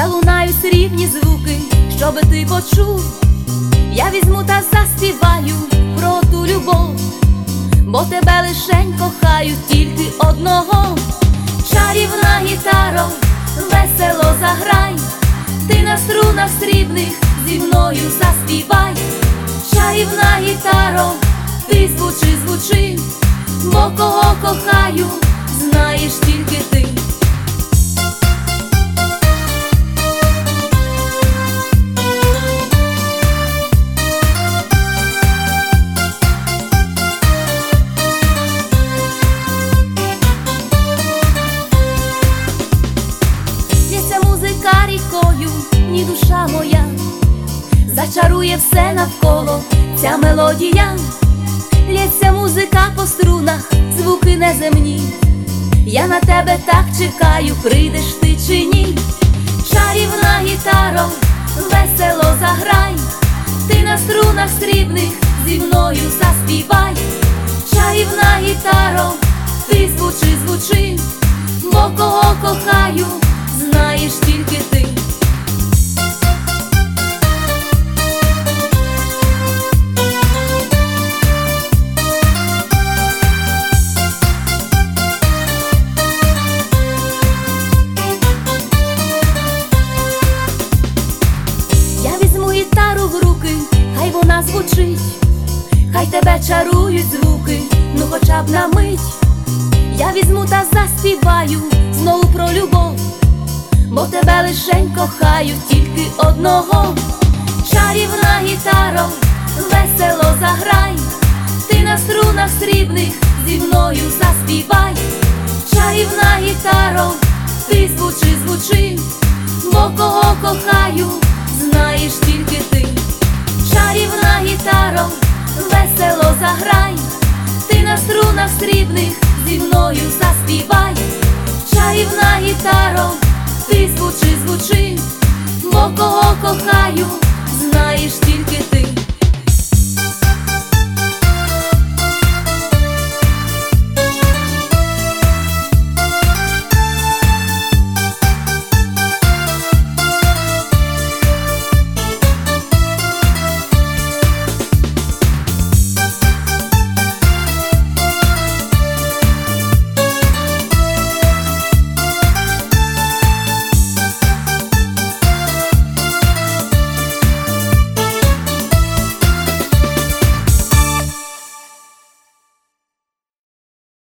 залунають срібні звуки, щоби ти почув. Я візьму та заспіваю про ту любов, бо тебе лишень кохаю тільки одного. Чарівна гітаро, весело заграй, ти на струнах срібних зі мною заспівай. Чарівна гітаро, ти звучи, звучи, бо кого кохаю, знаєш тільки ти. Лється музика рікою, ні душа моя, зачарує все навколо ця мелодія. Лється музика по струнах, звуки неземні. Я на тебе так чекаю, прийдеш ти чи ні. Чарівна гітаро, весело заграй, ти на струнах срібних зі мною заспівай. Чарівна гітаро, ти звучи, звучи, бо кого кохаю, знаєш тільки ти. Гітару в руки, хай вона звучить, хай тебе чарують звуки, ну хоча б на мить. Я візьму та заспіваю знову про любов, бо тебе лишень кохаю тільки одного. Чарівна гітаро, весело заграй, ти на струнах срібних зі мною заспівай. Чарівна гітаро, ти звучи, звучи, бо кого кохаю, знаєш тільки ти. Чарівна гітаро, весело заграй, ти на струнах срібних зі мною заспівай. Чарівна гітаро, ти звучи, звучи, бо кого кохаю, знаєш тільки ти.